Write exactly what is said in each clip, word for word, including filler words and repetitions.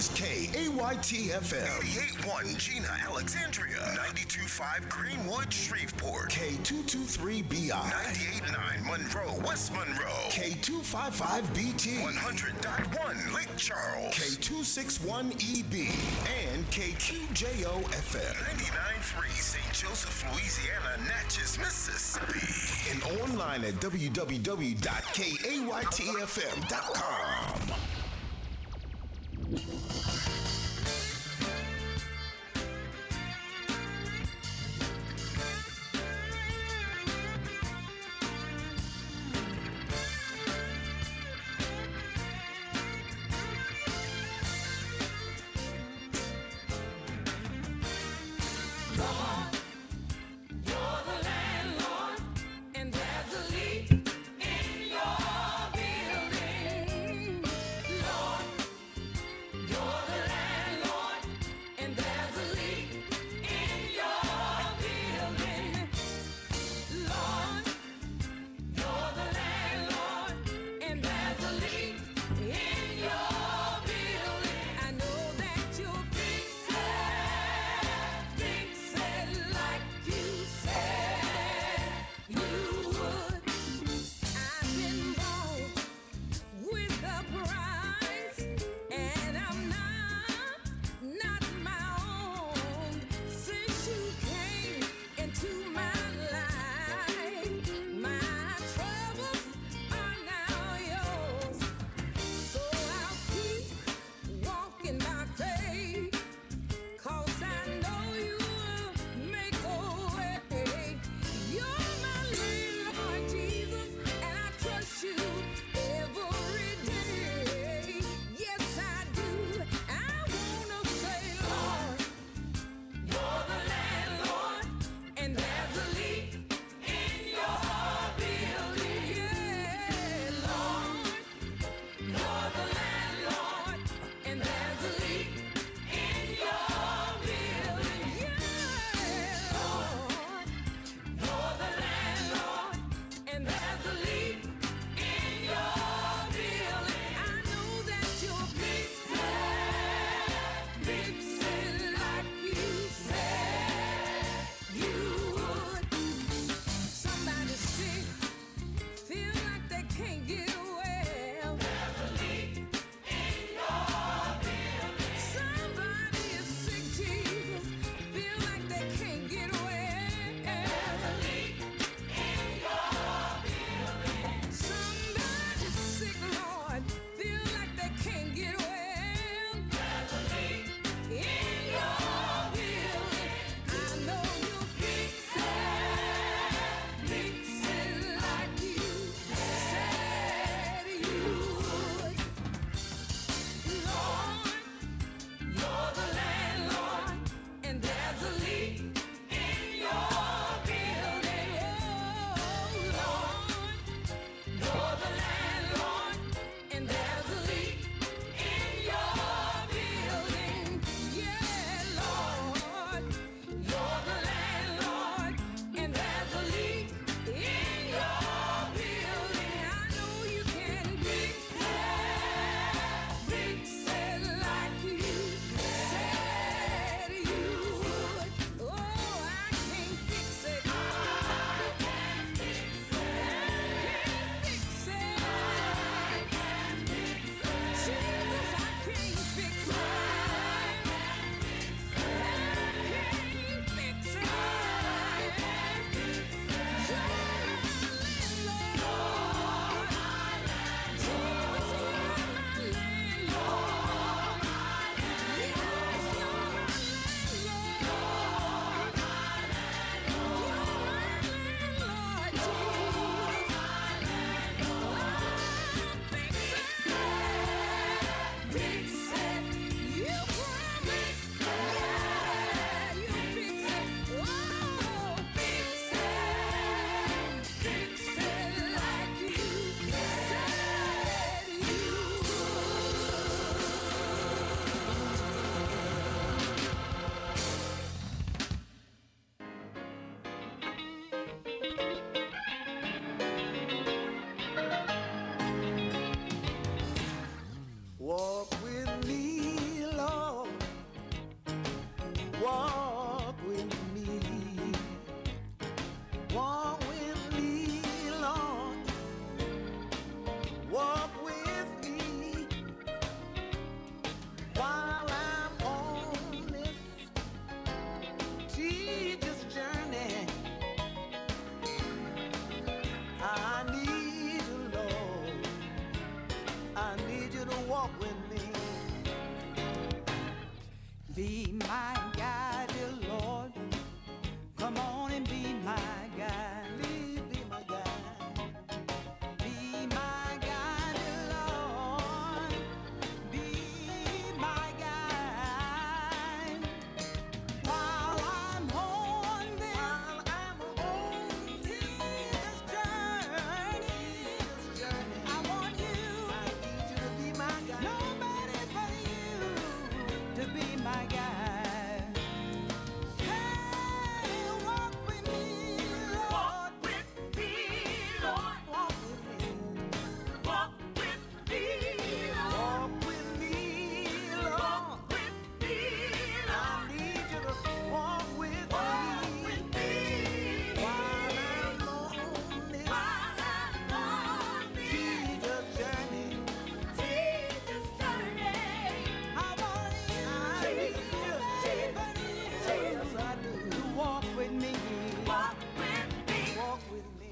is K A Y T F M. eighty-eight point one Gina, Alexandria. ninety-two point five Greenwood, Shreveport. K two two three B I. ninety-eight point nine Monroe, West Monroe. K two five five B T. one hundred point one Lake Charles. K two six one E B. And K Q J O F M. ninety-nine point three Saint Joseph, Louisiana, Natchez, Mississippi. And online at w w w dot k a y t f m dot com. You're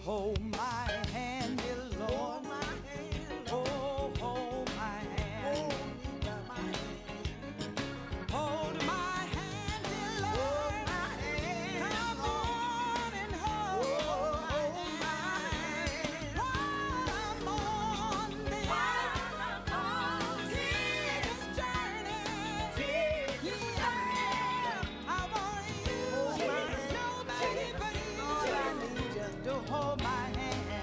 Hold my hand, dear Lord. Oh, hold my hand. Hold my hand, dear Lord. Come on and hold my hand. While I'm on this tedious journey. Yeah, I want you. Nobody but you. Just to hold my hand.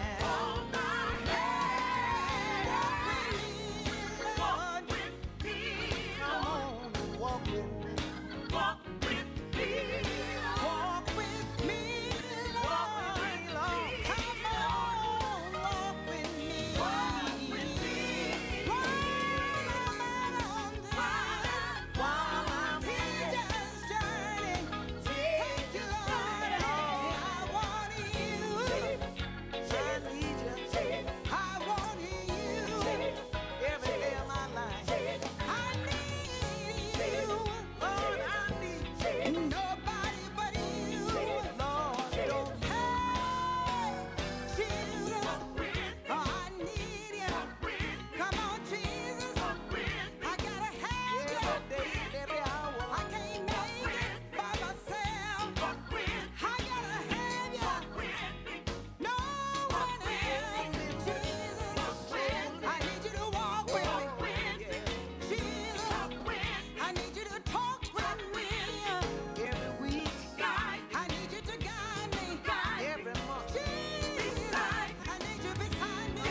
Walk with me, Lord. Walk with me. Walk with me, Lord. Walk with me, Lord. Come on, walk with me. Walk with me. While I'm on this, while I'm tedious journey. Thank you, Lord. I want you. I need you. I want you. Every day of my life. I need you. Lord, I need you. Nobody but you. Lord, don't have Jesus. Oh, I need you. Come on, Jesus. I gotta have you. Every hour. I can't make it by myself. I gotta have you. No one else. Jesus, I need you to walk with me. Jesus, I need you to talk with me. Every week, I need you to guide me. Every month, Jesus, I need you beside me.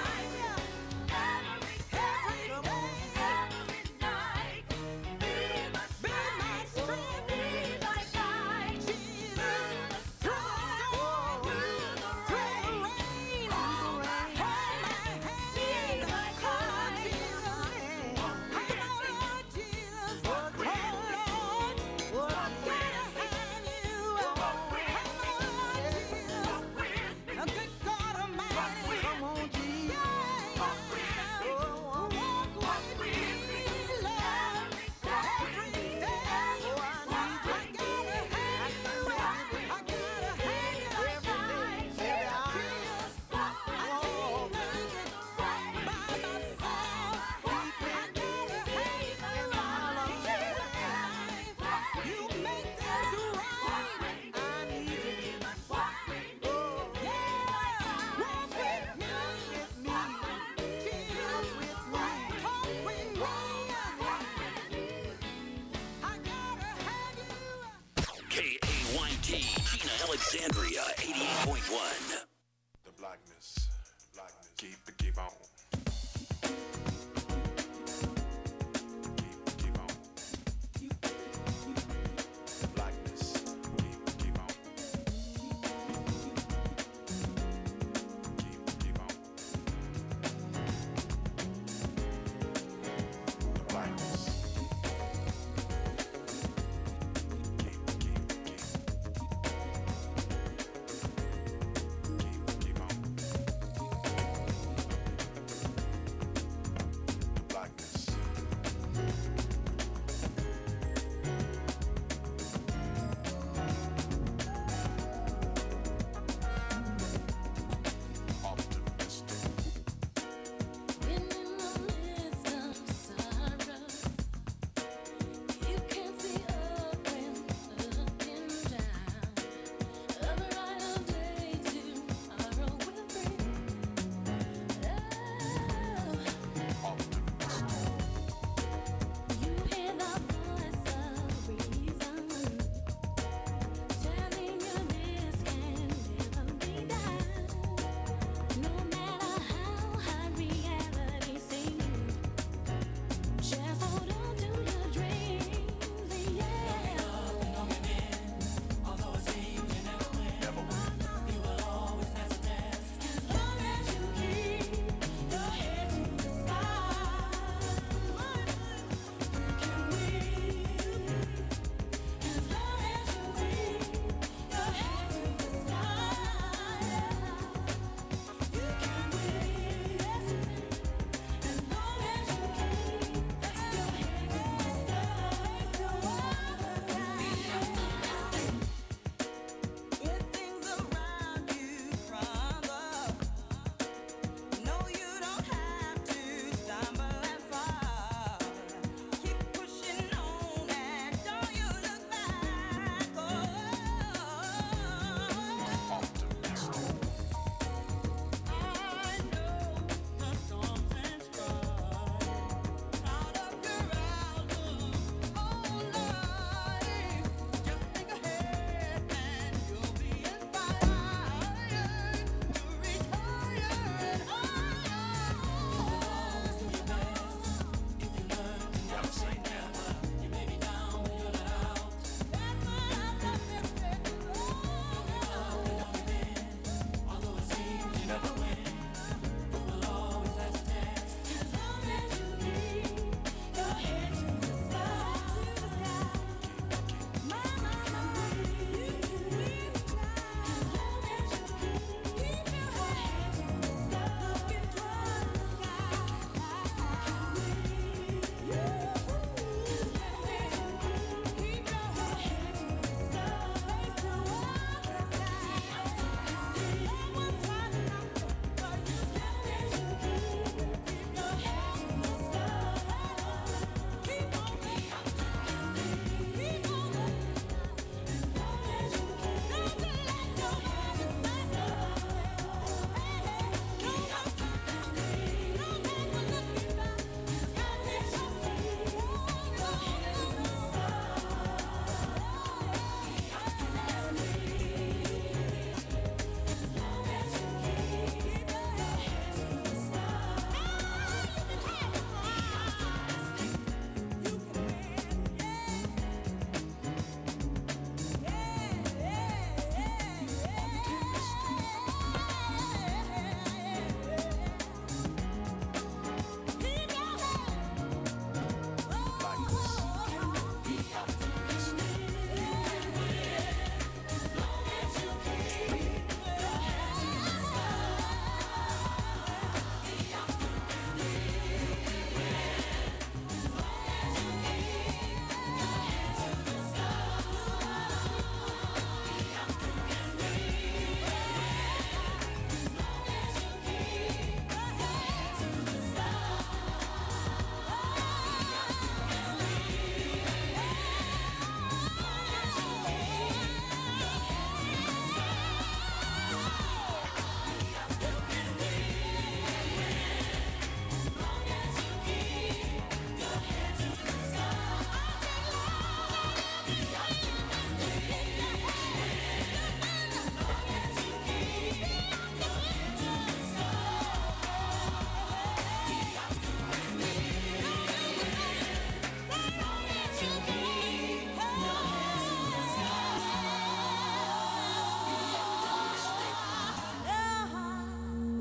Every day, every night, be my strength, be my guide. Jesus, through the storm, through the rain, hold my hand, be my guide. Come on, Lord Jesus, oh Lord, I gotta have you. Come on, Lord Jesus, good God Almighty, come on, Jesus, walk with me, Lord, every day. I gotta have you. I gotta have you every day, every hour. I can't make it by myself. I gotta have you in my life. You make things right. I need you. Oh, yeah. Walk with me. Jesus, talk with me. I gotta have you. K A Y T, Gina Alexandria, eighty-eight point one. The blackness, blackness, keep keep on, keep keep on. The blackness, keep keep on, keep keep on. The blackness, keep keep keep, keep keep on.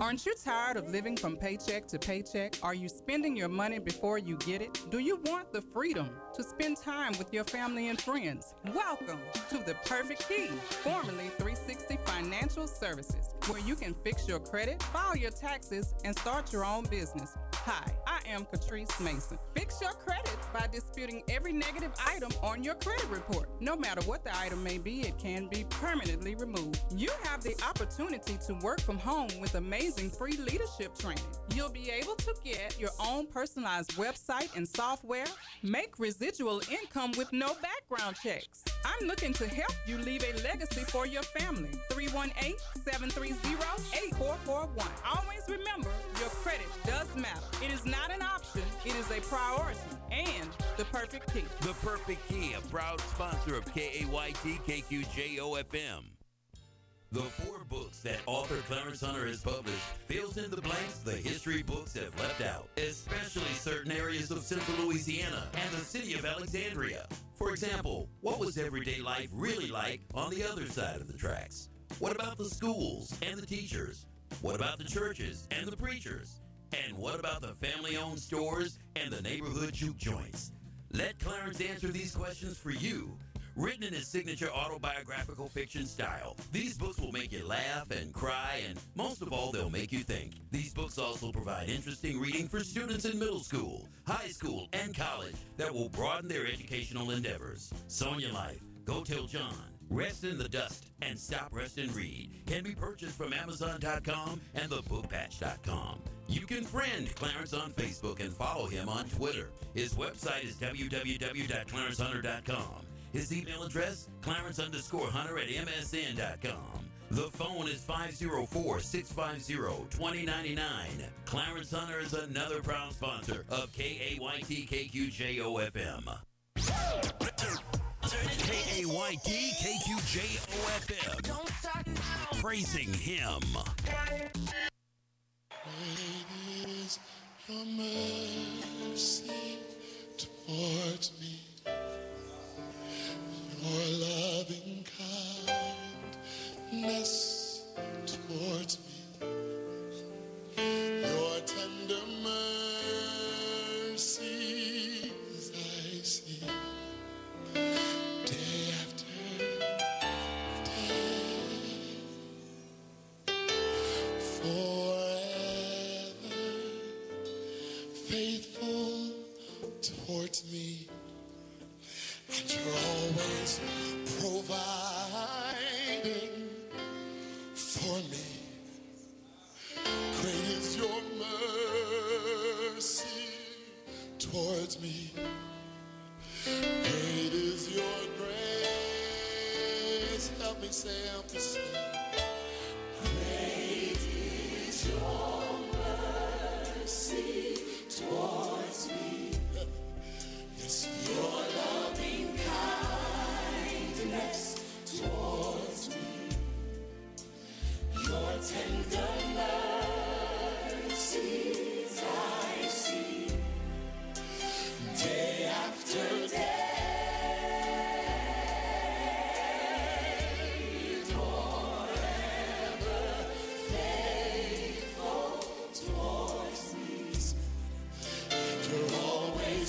Aren't you tired of living from paycheck to paycheck? Are you spending your money before you get it? Do you want the freedom to spend time with your family and friends? Welcome to The Perfect Key, formerly three sixty Financial Services, where you can fix your credit, file your taxes, and start your own business. Hi, I am Catrice Mason. Fix your credit by disputing every negative item on your credit report. No matter what the item may be, it can be permanently removed. You have the opportunity to work from home with amazing free leadership training. You'll be able to get your own personalized website and software, make residual income with no background checks. I'm looking to help you leave a legacy for your family. three one eight, seven three zero, eight four four one. Always remember, your credit does matter. It is not an option, it is a priority. And The Perfect Key. The Perfect Key, a proud sponsor of K A Y T K Q J O F M. The four books that author Clarence Hunter has published fills in the blanks the history books have left out, especially certain areas of central Louisiana and the city of Alexandria. For example, what was everyday life really like on the other side of the tracks? What about the schools and the teachers? What about the churches and the preachers? And what about the family-owned stores and the neighborhood juke joints? Let Clarence answer these questions for you. Written in his signature autobiographical fiction style, these books will make you laugh and cry, and most of all, they'll make you think. These books also provide interesting reading for students in middle school, high school, and college that will broaden their educational endeavors. Sonia Life, Go Tell John, Rest in the Dust, and Stop, Rest, and Read can be purchased from Amazon dot com and the book patch dot com. You can friend Clarence on Facebook and follow him on Twitter. His website is w w w dot clarence hunter dot com. His email address, clarence underscore hunter at m s n dot com. The phone is five oh four, six five zero, two oh nine nine. Clarence Hunter is another proud sponsor of K A Y T K Q J O F M. K A Y T K Q J O F M. Don't start now. Praising him. Great is your mercy towards me. Your loving kindness towards me, your tender mercies I see, day after day, forever faithful towards me. And you're always providing for me. Great is your mercy towards me. Great is your grace. Help me say, help me say. Great is your mercy towards me. Yes, your loving kindness towards me, your tender mercies I see, day after day, forever faithful towards me. You're always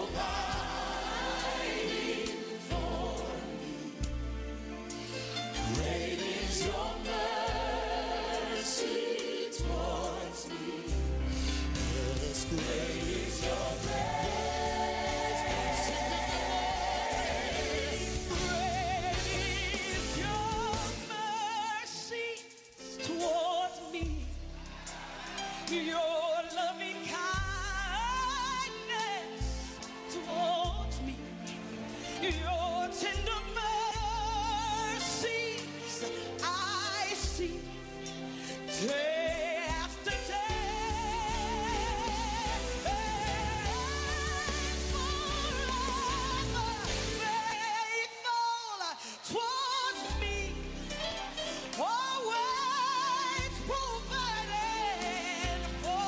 providing for me. Great is your mercy towards me. Yes, great is your grace. Great is your mercy towards me. Your loving kindness towards me. Your tender mercies I see, day after day. Forever faithful towards me, always providing for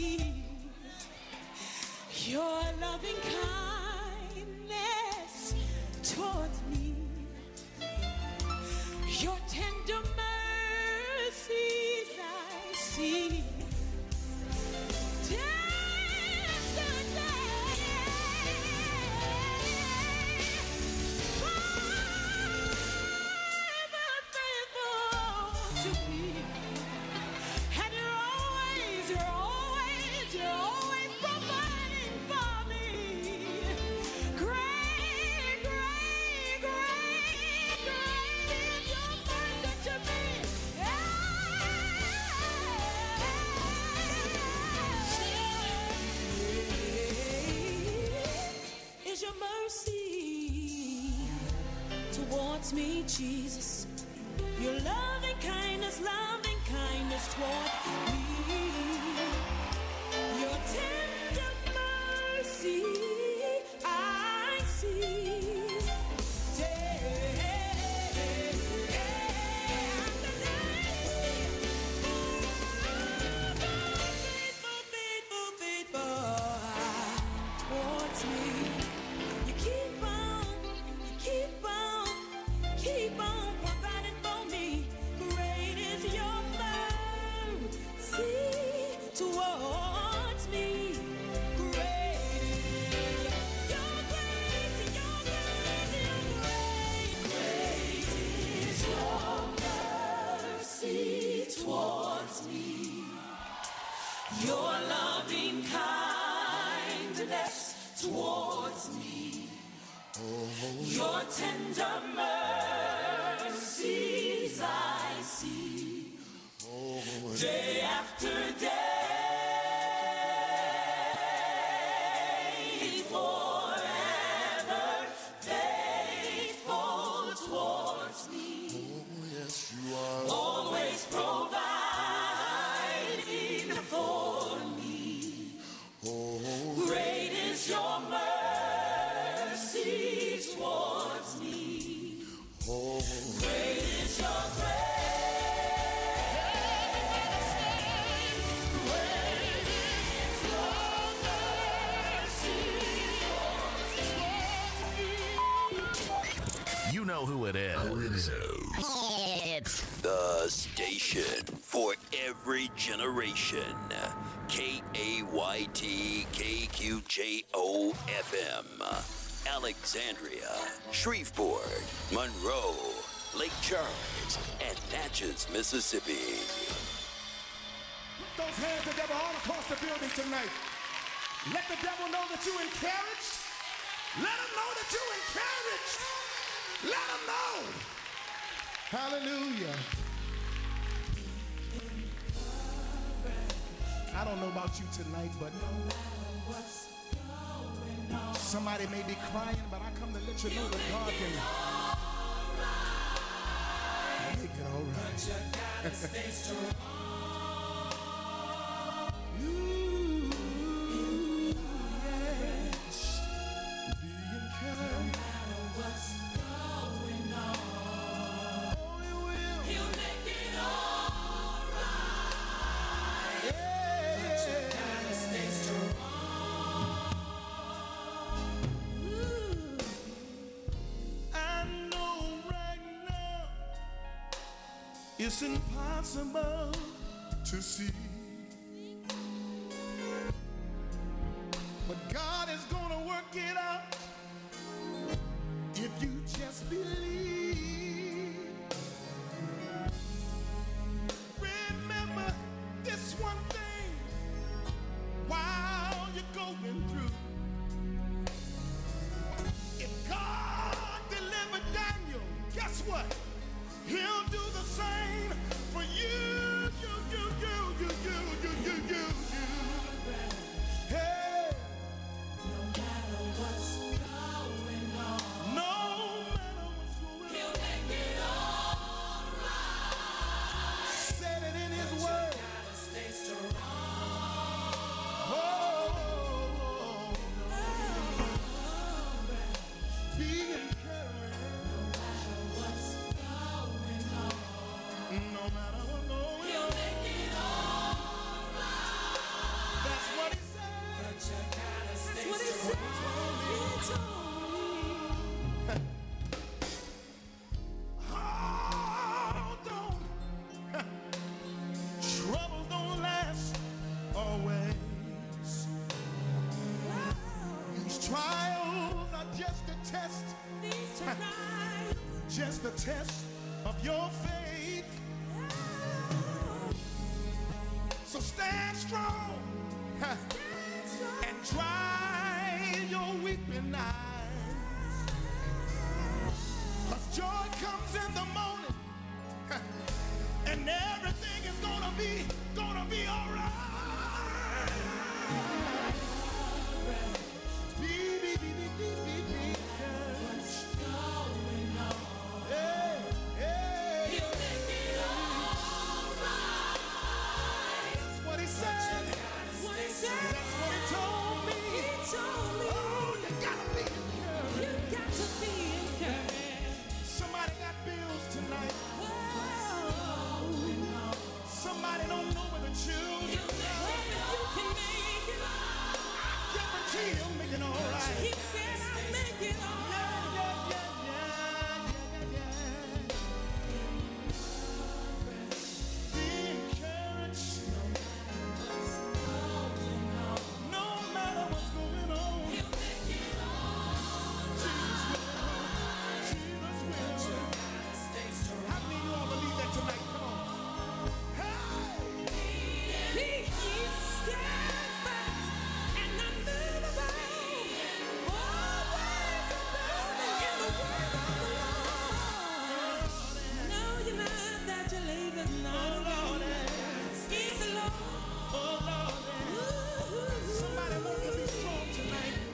me your loving kindness towards me, your tender mercies I see. Your mercy towards me, Jesus. Your loving kindness, loving kindness toward me. Your tender mercy I see. Day after day. Faithful, faithful, faithful towards me. Keep on, keep on, keep on providing for me. Great is your mercy towards me. Great is your grace, your grace, your grace. Great is your mercy towards me. Your loving kindness towards me. Your tender mercies I see, day after day, forever faithful towards me. Oh, yes, you are. Always providing for me. Oh, great is your mercy towards me. Oh, great is your grace. Great is your mercy towards me. You know who it is. Who it is. It's the station for every generation. K A Y T K Q J O F M. Alexandria, Shreveport, Monroe, Lake Charles, and Natchez, Mississippi. Put those hands together all across the building tonight. Let the devil know that you're encouraged. Let him know that you're encouraged. Let him know. Hallelujah. I don't know about you tonight, but somebody may be crying, but I come to let you know that God can make it all right. But you gotta stay strong. You, yes, be encouraged. No matter what's going on, oh, He will. He'll make it all right. Yeah. But you gotta stay strong. It's impossible to see, but God is gonna work it out if you just believe. Remember this one thing while you're going through. If God delivered Daniel, guess what? He'll do the same for you, you, you, you, you, you, you, you, you, you. Hey. No matter what's going on. No matter what's just a test. Just a test of your faith. So stand strong, stand strong. And dry your weeping eyes. 'Cause joy comes in the morning, and everything is gonna be, gonna be all right. Be, be, be, be, be, be, be. What's going on? Hey, hey. He'll make it all right. That's what he said. That's what he said. That's what he told me. He told me. Oh, you gotta be encouraged. You got to be encouraged. Somebody got bills tonight. Oh, somebody don't know where the children are. You can make it all. I guarantee he'll make it all right. He said I'll make it all right.